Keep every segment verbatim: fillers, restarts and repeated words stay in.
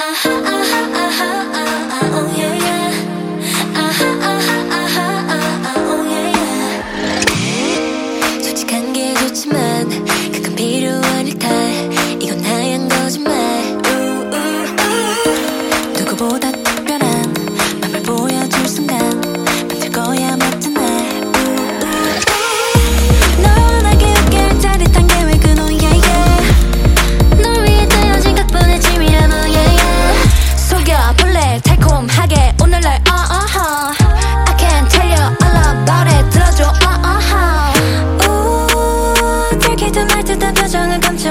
솔직한 게 좋지만 가끔 필요한 일탈 이건 하얀 거짓말. 누구보다 특별한 맘을 보여줄 순간 만들 거야 멋진 날. 널 나게 웃게 할 짜릿한 계획은 oh yeah yeah. 널 위해 떼어진 각본의 짐이야 oh yeah yeah. 속여볼래 달콤하게 오늘날 uh uh uh. I can't tell you all about it 들어줘 uh uh uh. 우 들키듯 말듯한 표정을 감춰.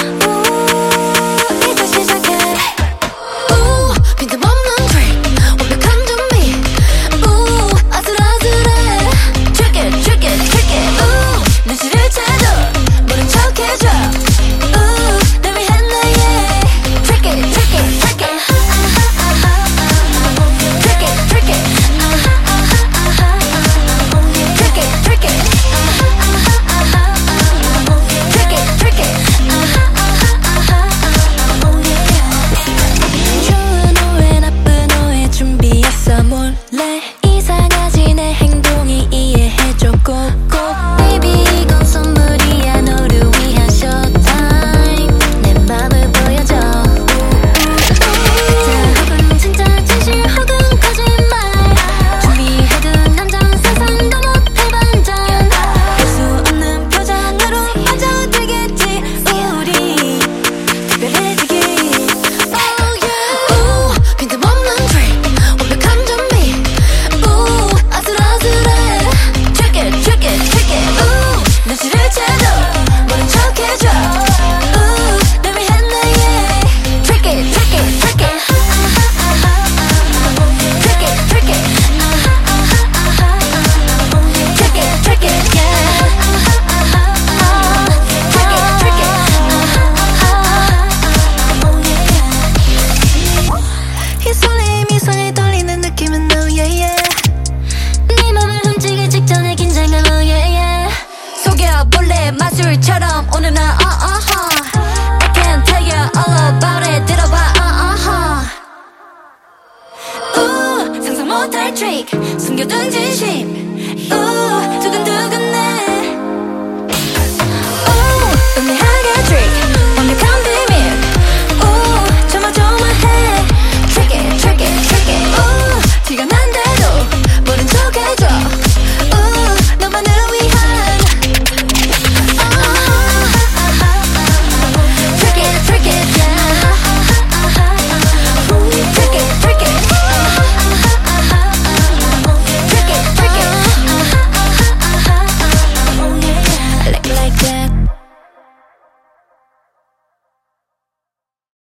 이상하지 내 행동이 이해해줘 꼭꼭. Baby 이건 선물이야 너를 위한 showtime. 내 맘을 보여줘. 가짜 혹은 진짜 진실 혹은 거짓말 준비해둔 남장 세상도 못해 반전. 할 수 없는 표정으로 빠져들겠지 우리 특별해지기. Oh yeah. 우 빈틈없는 dream 완벽한 준비. 눈치를 채도 모른 척 해줘. 널 위한 나의 Trick it, trick it, trick it. Trick it, trick it. Trick it, trick it, yeah. Trick it, trick it. 이 설레임 이성에 떨리는 느낌은 oh yeah yeah. 네 맘을 훔치기 직전에 긴장감 oh yeah yeah. 속여볼래 마술처럼 오늘 나 uh uh uh. I can't tell you all about it 들어봐 uh uh uh. 우 상상 못할 트릭 숨겨둔 진실